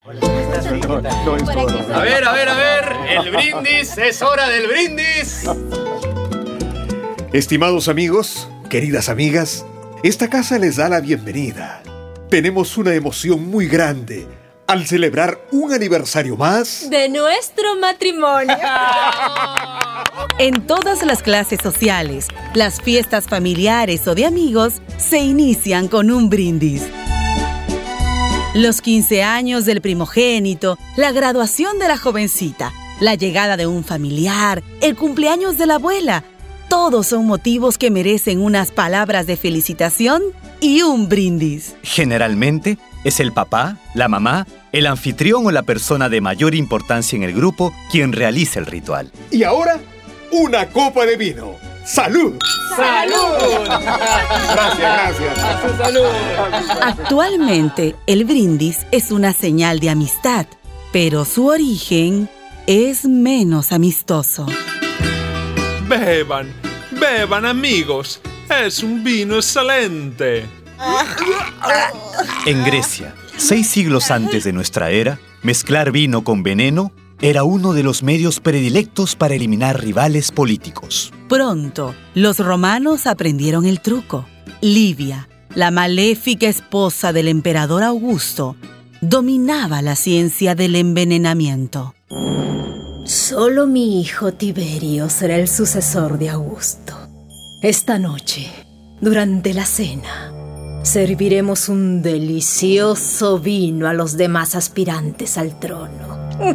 A ver, el brindis, es hora del brindis. Estimados amigos, queridas amigas, esta casa les da la bienvenida. Tenemos una emoción muy grande al celebrar un aniversario más de nuestro matrimonio. En todas las clases sociales, las fiestas familiares o de amigos se inician con un brindis. Los 15 años del primogénito, la graduación de la jovencita, la llegada de un familiar, el cumpleaños de la abuela, todos son motivos que merecen unas palabras de felicitación y un brindis. Generalmente es el papá, la mamá, el anfitrión o la persona de mayor importancia en el grupo quien realiza el ritual. Y ahora, una copa de vino. ¡Salud! ¡Salud! Gracias. ¡Salud! Actualmente, el brindis es una señal de amistad, pero su origen es menos amistoso. Beban amigos, es un vino excelente. En Grecia, 6 siglos antes de nuestra era, mezclar vino con veneno era uno de los medios predilectos para eliminar rivales políticos. Pronto, los romanos aprendieron el truco. Livia, la maléfica esposa del emperador Augusto, dominaba la ciencia del envenenamiento. Solo mi hijo Tiberio será el sucesor de Augusto. Esta noche, durante la cena, serviremos un delicioso vino a los demás aspirantes al trono.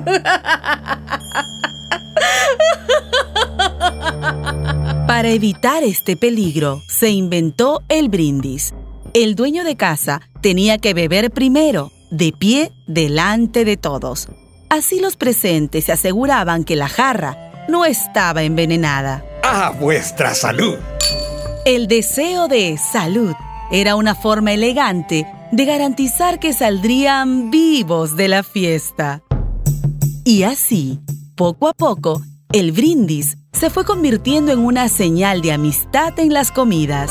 Para evitar este peligro, se inventó el brindis. El dueño de casa tenía que beber primero, de pie, delante de todos. Así los presentes se aseguraban que la jarra no estaba envenenada. ¡A vuestra salud! El deseo de salud era una forma elegante de garantizar que saldrían vivos de la fiesta. Y así, poco a poco, el brindis se fue convirtiendo en una señal de amistad en las comidas.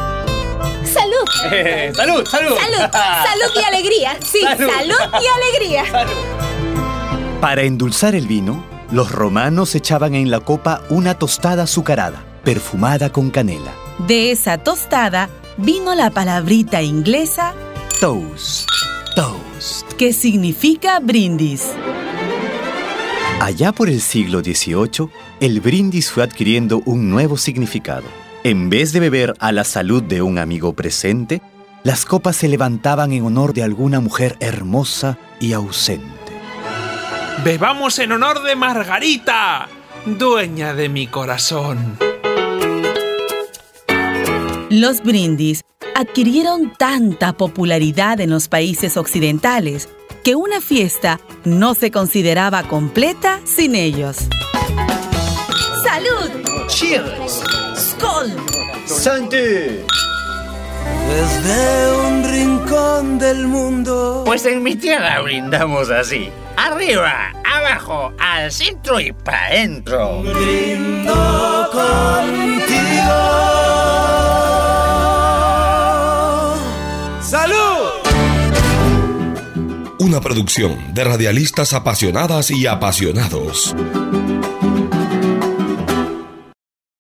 ¡Salud! ¡Salud! ¡Salud! ¡Salud y alegría! Sí, salud y alegría. Para endulzar el vino, los romanos echaban en la copa una tostada azucarada, perfumada con canela. De esa tostada vino la palabrita inglesa Toast, toast, que significa brindis. Allá por el siglo XVIII, el brindis fue adquiriendo un nuevo significado. En vez de beber a la salud de un amigo presente, las copas se levantaban en honor de alguna mujer hermosa y ausente. Bebamos en honor de Margarita, dueña de mi corazón. Los brindis adquirieron tanta popularidad en los países occidentales que una fiesta no se consideraba completa sin ellos. ¡Salud! ¡Cheers! ¡Skol! ¡Santé! Desde un rincón del mundo. Pues en mi tierra brindamos así. Arriba, abajo, al centro y pa' dentro. Brindo contigo. ¡Salud! Una producción de radialistas apasionadas y apasionados.